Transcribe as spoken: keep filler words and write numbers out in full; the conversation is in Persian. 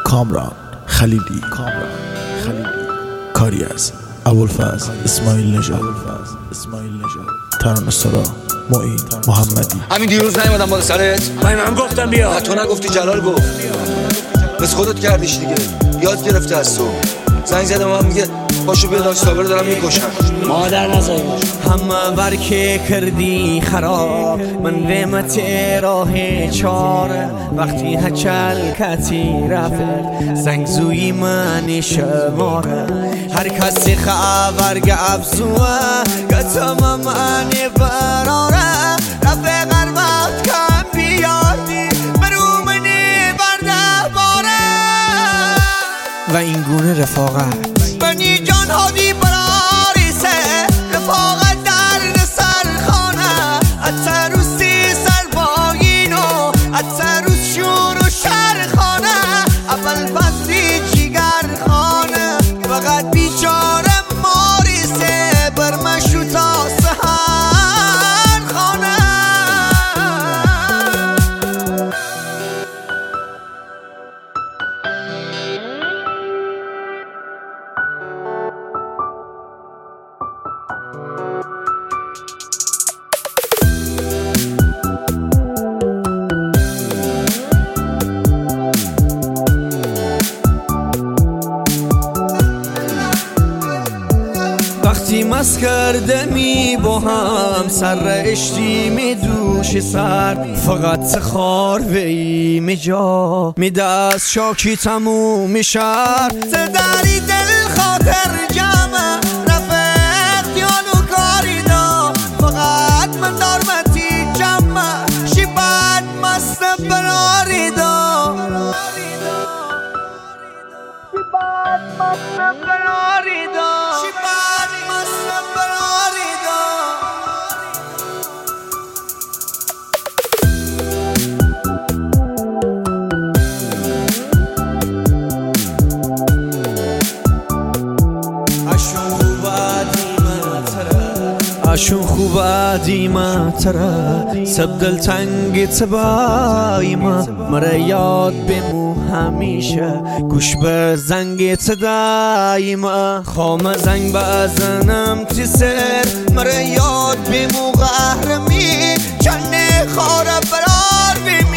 کامران خلیلی کامران خلیلی کاری از ابوالفضل اسماعیل نژاد اسماعیل نژاد ترانه سرا معین محمدی. همین دیروز نیومدم بالا سرت؟ من من گفتم بیا. تو نگفتی جلال گفت. بس خودت کردیش دیگه. یاد گرفته از تو. زنگ زدم من میگه باشو بیا داش صابر دارم میکشم. مادر نزایی همه برکه کردی خراب من قیمت راه چاره وقتی هچل کتی رفت زنگ زوی من شماره هر کسی خبر گفزوه گتم من براره رفقر وقت کم بیادی برو منی برده باره و این گونه رفاقت بنی جان هادی براریسه رفاقت در سرخانه اتروسی سرباین و اتروس شور و شرخانه اول فصلی جیگر خانه فقط بیچاره ماریسه برمشو تا سهر خانه. وقتی مست کرده می با هم سر اشتی می دوش سر فقط خار وی می جا می دست شاکی تموم می شر دری دل خاطر جمع رفت دیالو کاری دا فقط من دارمتی جمع شیبت مست براری دا شیبت مست براری دا اشون خوبه دیمه تره سب دل تنگی تبایی ما مره یاد بمو همیشه گوش به زنگی تداییمه خوام زنگ بزنم تی سر مره یاد بمو قهرمی چنه خاره برار بیم